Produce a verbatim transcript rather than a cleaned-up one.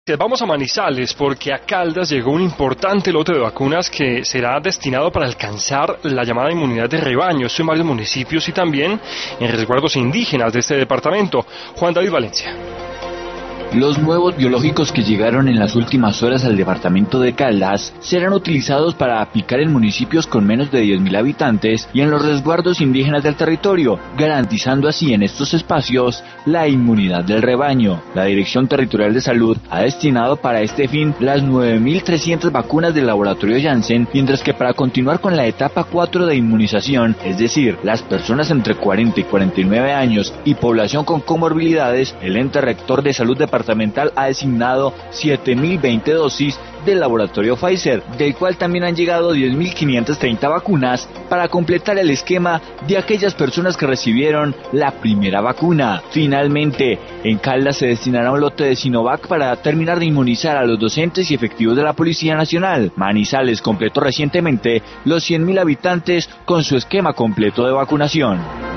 Vamos a Manizales porque a Caldas llegó un importante lote de vacunas que será destinado para alcanzar la llamada inmunidad de rebaño. Esto en varios municipios y también en resguardos indígenas de este departamento. Juan David Valencia. Los nuevos biológicos que llegaron en las últimas horas al departamento de Caldas serán utilizados para aplicar en municipios con menos de diez mil habitantes y en los resguardos indígenas del territorio, garantizando así en estos espacios la inmunidad del rebaño. La Dirección Territorial de Salud ha destinado para este fin las nueve mil trescientas vacunas del laboratorio Janssen, mientras que para continuar con la etapa cuatro de inmunización, es decir, las personas entre cuarenta y cuarenta y nueve años y población con comorbilidades, el ente rector de salud departamental ha designado siete mil veinte dosis del laboratorio Pfizer, del cual también han llegado diez mil quinientas treinta vacunas para completar el esquema de aquellas personas que recibieron la primera vacuna. Finalmente, en Caldas se destinará un lote de Sinovac para terminar de inmunizar a los docentes y efectivos de la Policía Nacional. Manizales completó recientemente los cien mil habitantes con su esquema completo de vacunación.